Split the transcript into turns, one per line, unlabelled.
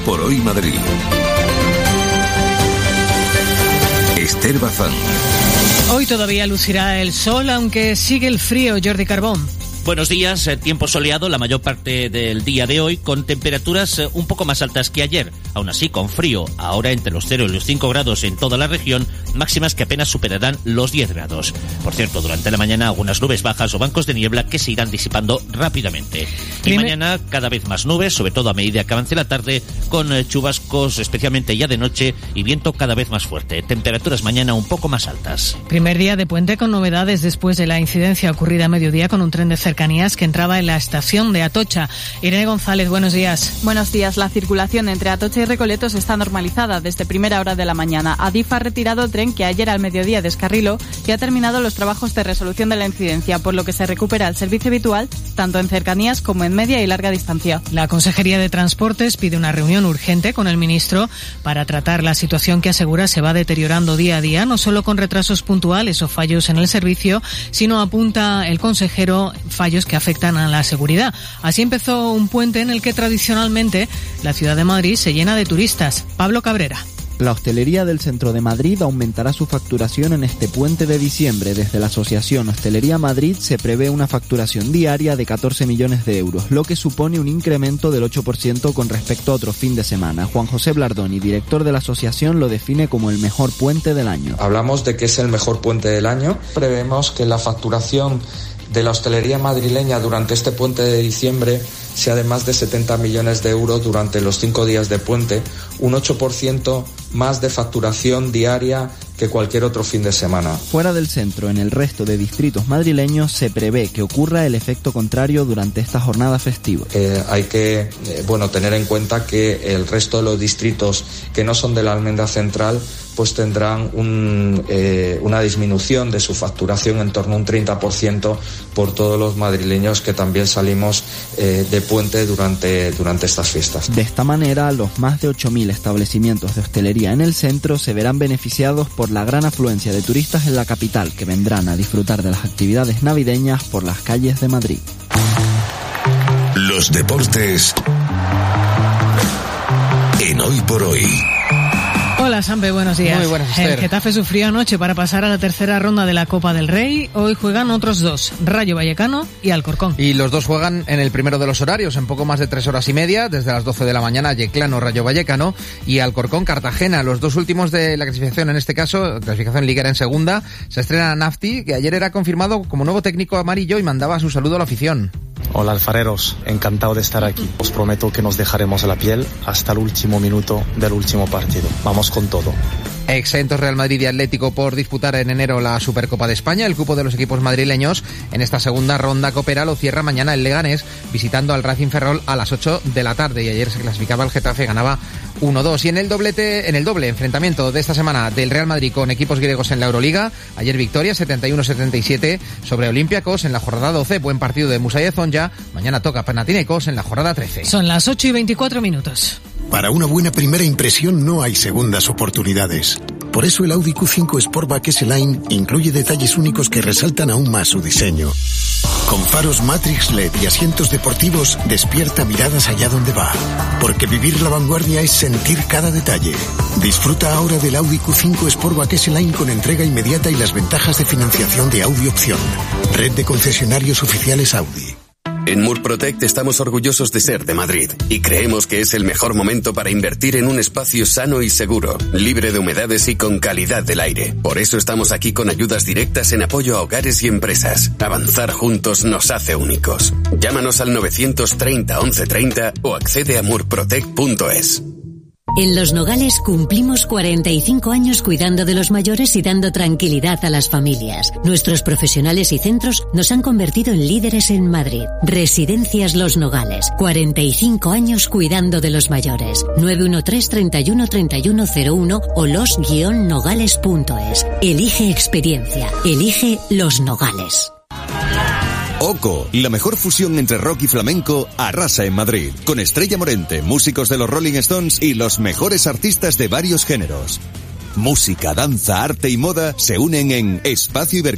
por Hoy Madrid. Esther Bazán.
Hoy todavía lucirá el sol, aunque sigue el frío. Jordi Carbón.
Buenos días, tiempo soleado la mayor parte del día de hoy, con temperaturas un poco más altas que ayer. Aún así, con frío, ahora entre los 0 y los 5 grados en toda la región, máximas que apenas superarán los 10 grados. Por cierto, durante la mañana algunas nubes bajas o bancos de niebla que se irán disipando rápidamente. Y mañana cada vez más nubes, sobre todo a medida que avance la tarde, con chubascos especialmente ya de noche y viento cada vez más fuerte. Temperaturas mañana un poco más altas.
Primer día de puente con novedades después de la incidencia ocurrida a mediodía con un tren de cercanías que entraba en la estación de Atocha. Irene González, buenos días.
Buenos días. La circulación entre Atocha y Recoletos está normalizada desde primera hora de la mañana. Adif ha retirado el tren que ayer al mediodía descarriló y ha terminado los trabajos de resolución de la incidencia, por lo que se recupera el servicio habitual tanto en cercanías como en media y larga distancia.
La Consejería de Transportes pide una reunión urgente con el ministro para tratar la situación que asegura se va deteriorando día a día, no solo con retrasos puntuales o fallos en el servicio, sino, apunta el consejero, fallos que afectan a la seguridad. Así empezó un puente en el que tradicionalmente la ciudad de Madrid se llena de turistas. Pablo Cabrera.
La hostelería del centro de Madrid aumentará su facturación en este puente de diciembre. Desde la Asociación Hostelería Madrid se prevé una facturación diaria de 14 millones de euros, lo que supone un incremento del 8% con respecto a otro fin de semana. Juan José Blardoni, director de la asociación, lo define como el mejor puente del año.
Hablamos de que es el mejor puente del año. Prevemos que la facturación de la hostelería madrileña durante este puente de diciembre sea de más de 70 millones de euros durante los 5 días de puente, un 8% más de facturación diaria que cualquier otro fin de semana.
Fuera del centro, en el resto de distritos madrileños, se prevé que ocurra el efecto contrario durante esta jornada festiva.
Hay que tener en cuenta que el resto de los distritos que no son de la Almendra Central pues tendrán una disminución de su facturación en torno a un 30% por todos los madrileños que también salimos de puente durante estas fiestas.
De esta manera, los más de 8.000 establecimientos de hostelería en el centro se verán beneficiados por la gran afluencia de turistas en la capital, que vendrán a disfrutar de las actividades navideñas por las calles de Madrid.
Los deportes en Hoy por Hoy.
Hola, Sampe, buenos días.
Muy buenas, Esther.
El Getafe sufrió anoche para pasar a la tercera ronda de la Copa del Rey. Hoy juegan otros dos, Rayo Vallecano y Alcorcón.
Y los dos juegan en el primero de los horarios, en poco más de 3 horas y media, desde las 12 de la mañana, Yeclano, Rayo Vallecano, y Alcorcón, Cartagena. Los dos últimos de la clasificación, en este caso, clasificación liguera en segunda, se estrena Nafti, que ayer era confirmado como nuevo técnico amarillo y mandaba su saludo a la afición.
Hola alfareros, encantado de estar aquí. Os prometo que nos dejaremos la piel hasta el último minuto del último partido. Vamos con todo.
Exentos Real Madrid y Atlético por disputar en enero la Supercopa de España. El cupo de los equipos madrileños en esta segunda ronda copera lo cierra mañana el Leganés, visitando al Racing Ferrol a las 8 de la tarde. Y ayer se clasificaba el Getafe, ganaba 1-2. Y en el doble enfrentamiento de esta semana del Real Madrid con equipos griegos en la Euroliga, ayer victoria 71-77 sobre Olympiacos en la jornada 12. Buen partido de Musa y Zonja. Mañana toca Panathinaikos en la jornada 13.
Son las 8:24.
Para una buena primera impresión no hay segundas oportunidades. Por eso el Audi Q5 Sportback S-Line incluye detalles únicos que resaltan aún más su diseño. Con faros Matrix LED y asientos deportivos, despierta miradas allá donde va. Porque vivir la vanguardia es sentir cada detalle. Disfruta ahora del Audi Q5 Sportback S-Line con entrega inmediata y las ventajas de financiación de Audi Opción. Red de concesionarios oficiales Audi.
En Murprotect estamos orgullosos de ser de Madrid y creemos que es el mejor momento para invertir en un espacio sano y seguro, libre de humedades y con calidad del aire. Por eso estamos aquí con ayudas directas en apoyo a hogares y empresas. Avanzar juntos nos hace únicos. Llámanos al 930 1130 o accede a murprotect.es.
En Los Nogales cumplimos 45 años cuidando de los mayores y dando tranquilidad a las familias. Nuestros profesionales y centros nos han convertido en líderes en Madrid. Residencias Los Nogales, 45 años cuidando de los mayores. 913 31 3101 o los-nogales.es. Elige experiencia. Elige Los Nogales.
Oco, la mejor fusión entre rock y flamenco, arrasa en Madrid, con Estrella Morente, músicos de los Rolling Stones y los mejores artistas de varios géneros. Música, danza, arte y moda se unen en Espacio Iber